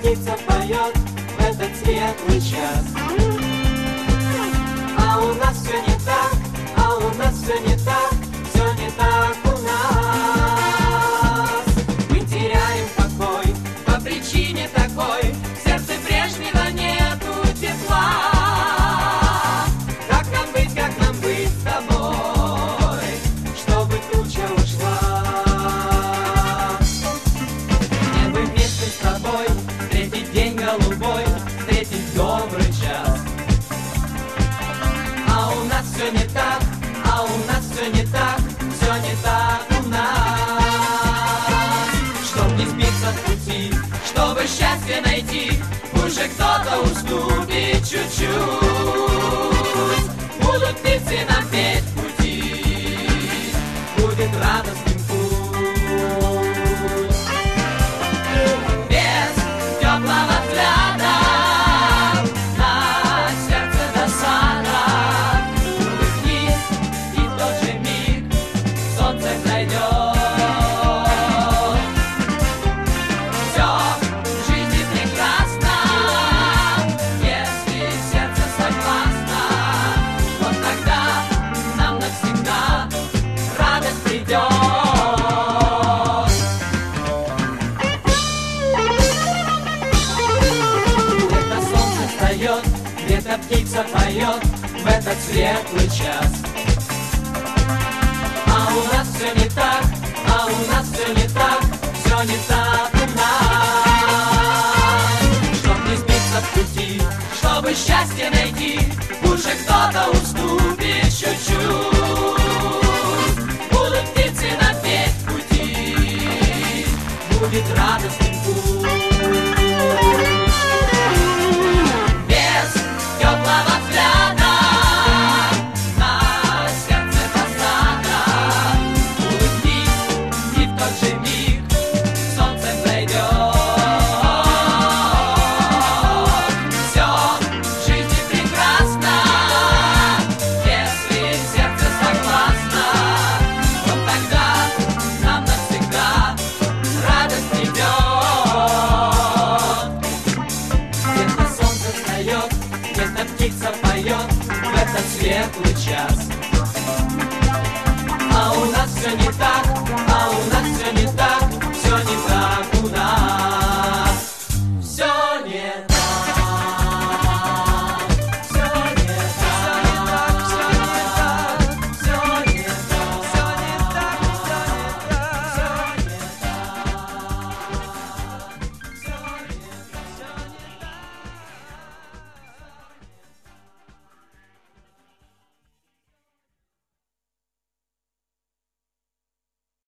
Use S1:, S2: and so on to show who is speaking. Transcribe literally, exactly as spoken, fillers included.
S1: птица поет в этот светлый час. А у нас все не так, а у нас все не так, все не так у нас. Мы теряем покой по причине такой, в сердце прежнего нету тепла. Как нам быть, как нам быть с тобой, чтобы туча ушла? Мне бы вместе с тобой встретить день голубой, встретить добрый час. А у нас все не так, а у нас все не так, все не так у нас. Чтоб не сбиться с пути, чтобы счастье найти, уже кто-то уступит чуть-чуть. Будут птицы нам петь в пути, будет радостным путь. Без теплого взгляда на сердце досада. Улыбнись, и в тот же миг солнце зайдет. Все в жизни прекрасно, если сердце согласно. Вот тогда нам навсегда радость придет. Где-то солнце встает, где-то птица поет в этот светлый час. А у нас все не так, а у нас все не так, все не так у нас. Чтоб не сбиться с пути, чтобы счастье найти, уже кто-то